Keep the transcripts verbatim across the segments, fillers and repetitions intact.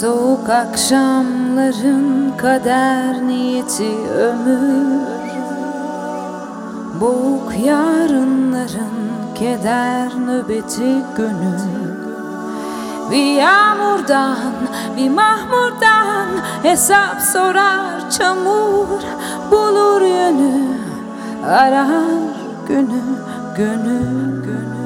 Soğuk akşamların kader niyeti ömür, boğuk yarınların keder nöbeti gönül. Bir yağmurdan, bir mahmurdan hesap sorar çamur, bulur yönü, arar günü, gönül, gönül.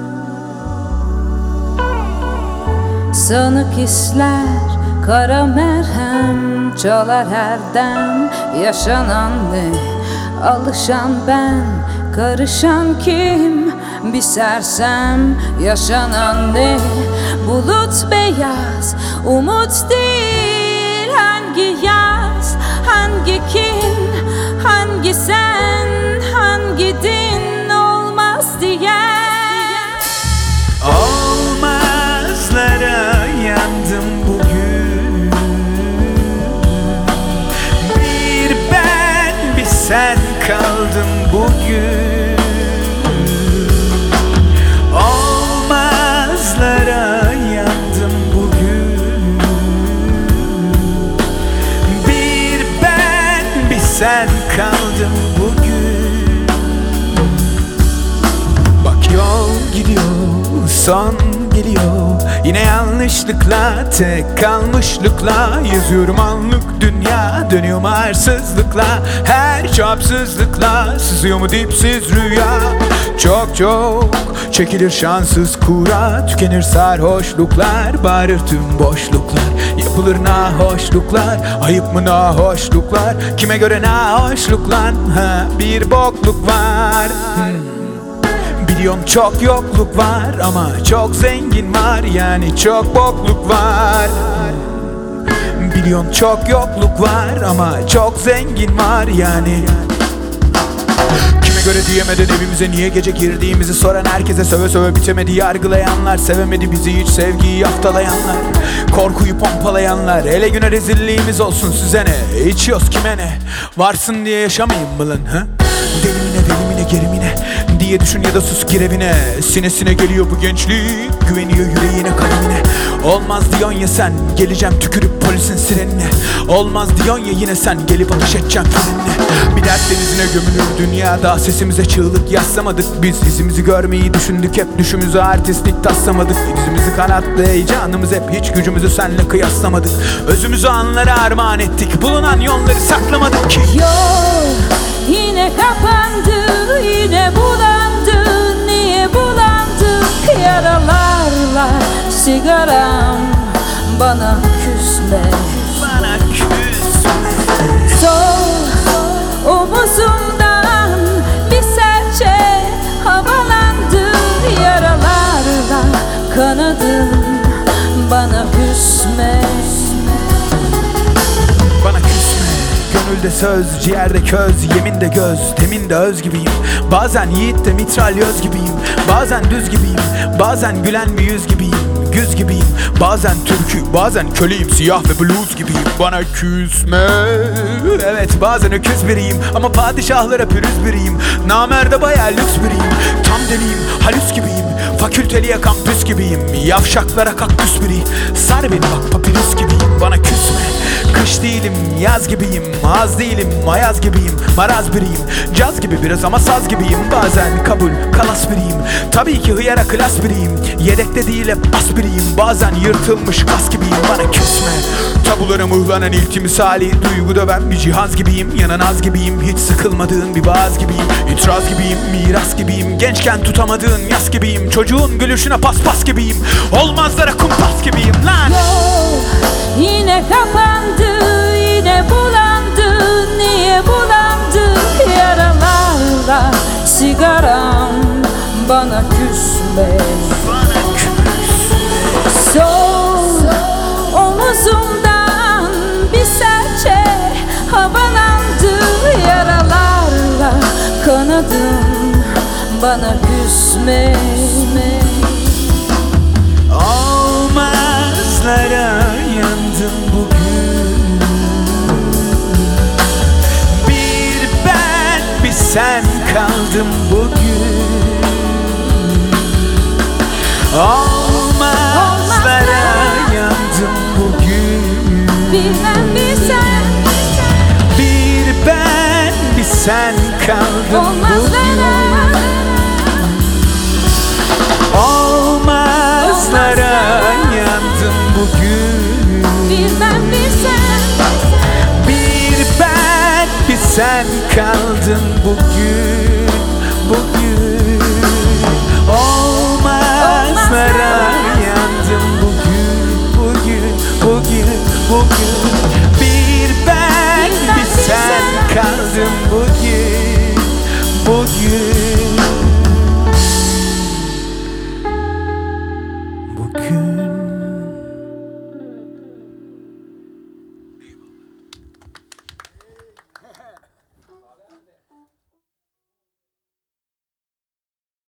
Sanık hisler, kara merhem çalar herden. Yaşanan ne, alışan ben, karışan kim? Bir sersem yaşanan ne? Bulut beyaz, umut değil. Hangi yaz, hangi kim, hangi sen, hangi din olmaz diyen? Olmazlara yandım bugün. Bir ben, bir sen kaldım bugün. Olmazlara yandım bugün. Bir ben, bir sen kaldım bugün. Bak yol gidiyor, son geliyor. Yine yanlışlıkla, tek kalmışlıkla yazıyorum anlık dünya. Dönüyor mu arsızlıkla, her çapsızlıkla. Sızıyor mu dipsiz rüya? Çok çok çekilir şanssız kura. Tükenir sarhoşluklar, bağırır tüm boşluklar. Yapılır nahoşluklar, ayıp mı nahoşluklar? Kime göre nahoşluklar? Ha, bir bokluk var. hmm. Biliyorum çok yokluk var ama çok zengin var. Yani çok bokluk var. Biliyorum çok yokluk var ama çok zengin var yani. Kime göre diyemeden evimize niye gece girdiğimizi soran herkese, söve söve bitemedi yargılayanlar. Sevemedi bizi hiç sevgiyi yaftalayanlar. Korkuyu pompalayanlar. Hele güne rezilliğimiz olsun size ne? İçiyoruz kime ne? Varsın diye yaşamayayım mı lan ha? Delimine delimine gerimine diye düşün ya da sus gir evine. Sinesine geliyor bu gençlik, güveniyor yüreğine kalemine. Olmaz diyon ya sen, geleceğim tükürüp polisin sirenine. Olmaz diyon ya yine sen, gelip ateş edeceğim frenine. Bir dert denizine gömülür dünyada, sesimize çığlık yaslamadık. Biz izimizi görmeyi düşündük hep, düşümüzü artistlik taslamadık. Dizimizi kanattı heyecanımız hep, hiç gücümüzü senle kıyaslamadık. Özümüzü anlara armağan ettik, bulunan yolları saklamadık ki. Yol yine kapandı, yine bulandı. Niye bulandı? Yaralarla sigaram, bana küsme, Bana küsme. sol omuzumdan bir serçe havalandı. Yaralarla kanadım, bana küsme. Bana küsme. Gönülde söz, ciğerde köz, yeminde göz, teminde öz gibiyim. Bazen yiğit de mitralyöz gibiyim. Bazen düz gibiyim, bazen gülen bir yüz gibiyim. Güz gibiyim, bazen türkü, bazen köleyim. Siyah ve blues gibiyim. Bana küsme. Evet bazen öküz biriyim ama padişahlara pürüz biriyim. Namerde bayağı lüks biriyim. Tam deliyim, halüs gibiyim. Fakülteliye kampüs gibiyim. Yavşaklara kaktüs biri. Sar beni bak papirüs gibiyim. Bana küsme. Kış değilim, yaz gibiyim. Az değilim, ayaz gibiyim. Maraz biriyim, caz gibi biraz ama saz gibiyim. Bazen kabul, kalas biriyim. Tabii ki hıyara klas biriyim. Yedekte değil hep as biriyim. Bazen yırtılmış kas gibiyim. Bana küsme. Tabulara mıhlanan iltimisali, duygu döven bir cihaz gibiyim. Yanan az gibiyim, hiç sıkılmadığın bir vaaz gibiyim. İtiraz gibiyim, miras gibiyim. Gençken tutamadığın yas gibiyim. Çocuğun gülüşüne paspas gibiyim. Olmazlara kumpas gibiyim lan. Yol yine kapandı, yine bulandı. Niye bulandı? Yaralarla sigaram, bana küsme. Bana küsme. Sol omuzumdan bir serçe havalandı. Yaralarla kanadım, bana küsme. Olmazlara yandım bugün. Bir ben, bir sen kaldım bugün. Olmazlara yandım bugün. bir ben bir sen. Bir ben bir sen kaldım Olmazlara, Olmazlara yandım bugün. bir ben bir sen. Bir ben bir sen kaldın bugün.